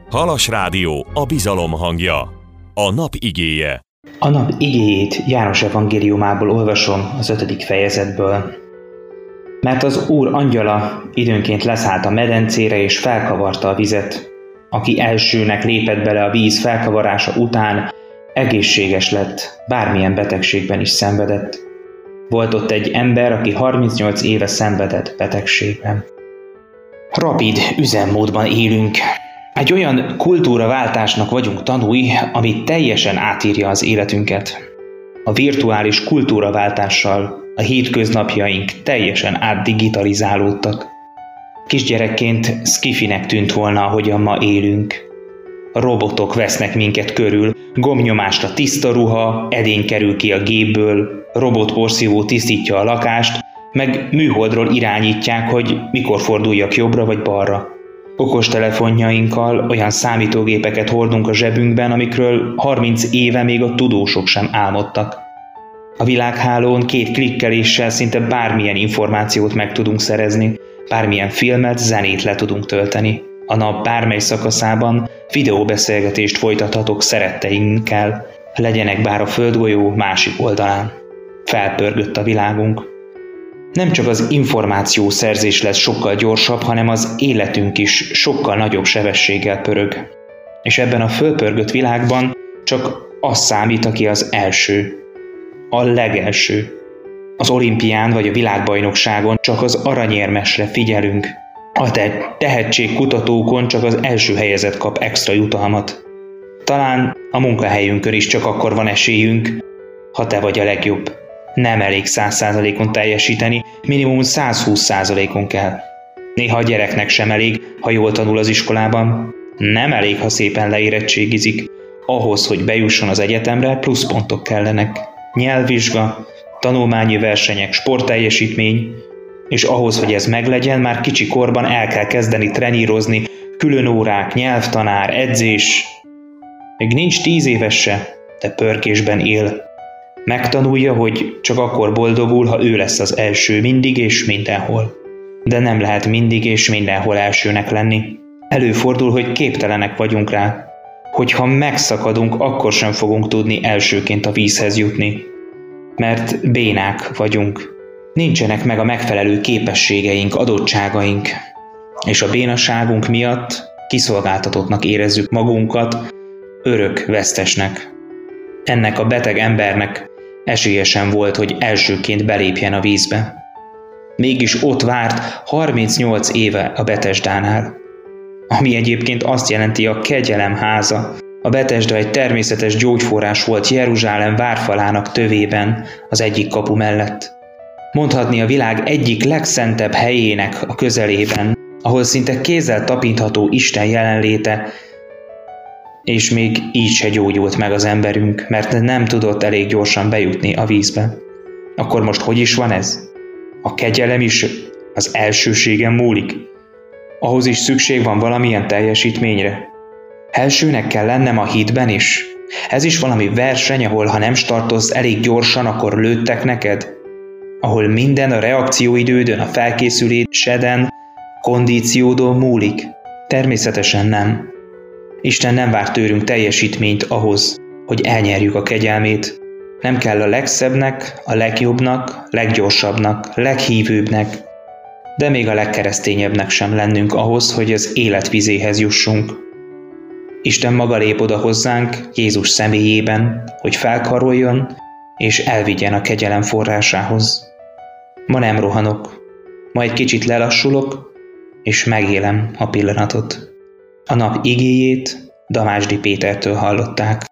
Halas Rádió, a bizalom hangja. A nap igéje. A nap igéjét János evangéliumából olvasom az 5. fejezetből. Mert az Úr angyala időnként leszállt a medencére és felkavarta a vizet. Aki elsőnek lépett bele a víz felkavarása után, egészséges lett, bármilyen betegségben is szenvedett. Volt ott egy ember, aki 38 éve szenvedett betegségben. Rapid üzemmódban élünk. Egy olyan kultúraváltásnak vagyunk tanúi, ami teljesen átírja az életünket. A virtuális kultúraváltással a hétköznapjaink teljesen átdigitalizálódtak. Kisgyerekként szkifinek tűnt volna, ahogyan ma élünk. A robotok vesznek minket körül, gombnyomásra tiszta ruha, edény kerül ki a gépből, robotporszívó tisztítja a lakást, meg műholdról irányítják, hogy mikor forduljak jobbra vagy balra. Okostelefonjainkkal olyan számítógépeket hordunk a zsebünkben, amikről 30 éve még a tudósok sem álmodtak. A világhálón 2 klikkeléssel szinte bármilyen információt meg tudunk szerezni, bármilyen filmet, zenét le tudunk tölteni. A nap bármely szakaszában videóbeszélgetést folytathatok szeretteinkkel, legyenek bár a földgolyó másik oldalán. Felpörgött a világunk. Nem csak az információszerzés lesz sokkal gyorsabb, hanem az életünk is sokkal nagyobb sebességgel pörög. És ebben a fölpörgött világban csak az számít, aki az első. A legelső. Az olimpián vagy a világbajnokságon csak az aranyérmesre figyelünk. A tehetségkutatókon csak az első helyezett kap extra jutalmat. Talán a munkahelyünkön is csak akkor van esélyünk, ha te vagy a legjobb. Nem elég 100%-on teljesíteni, minimum 120%-on kell. Néha a gyereknek sem elég, ha jól tanul az iskolában. Nem elég, ha szépen leérettségizik. Ahhoz, hogy bejusson az egyetemre, pluszpontok kellenek. Nyelvvizsga, tanulmányi versenyek, sportteljesítmény, és ahhoz, hogy ez meglegyen, már kicsi korban el kell kezdeni trenírozni, külön órák, nyelvtanár, edzés. Még nincs 10 éves se, de pörkésben él. Megtanulja, hogy csak akkor boldogul, ha ő lesz az első mindig és mindenhol. De nem lehet mindig és mindenhol elsőnek lenni. Előfordul, hogy képtelenek vagyunk rá. Hogyha megszakadunk, akkor sem fogunk tudni elsőként a vízhez jutni. Mert bénák vagyunk. Nincsenek meg a megfelelő képességeink, adottságaink. És a bénaságunk miatt kiszolgáltatottnak érezzük magunkat, örök vesztesnek. Ennek a beteg embernek esélye sem volt, hogy elsőként belépjen a vízbe. Mégis ott várt 38 éve a Betesdánál, ami egyébként azt jelenti a kegyelem háza. A Betesda egy természetes gyógyforrás volt Jeruzsálem várfalának tövében, az egyik kapu mellett. Mondhatni a világ egyik legszentebb helyének a közelében, ahol szinte kézzel tapintható Isten jelenléte, és még így se gyógyult meg az emberünk, mert nem tudott elég gyorsan bejutni a vízbe. Akkor most hogy is van ez? A kegyelem is az elsőségen múlik. Ahhoz is szükség van valamilyen teljesítményre. Elsőnek kell lennem a hitben is. Ez is valami verseny, ahol ha nem startolsz elég gyorsan, akkor lőttek neked? Ahol minden a reakcióidődön, a felkészüléseden, kondíciódon múlik? Természetesen nem. Isten nem vár tőlünk teljesítményt ahhoz, hogy elnyerjük a kegyelmét. Nem kell a legszebbnek, a legjobbnak, leggyorsabbnak, leghívőbbnek, de még a legkeresztényebbnek sem lennünk ahhoz, hogy az élet vizéhez jussunk. Isten maga lép oda hozzánk Jézus személyében, hogy felkaroljon és elvigyen a kegyelem forrásához. Ma nem rohanok, ma egy kicsit lelassulok, és megélem a pillanatot. A nap igéjét Damásdi Pétertől hallották.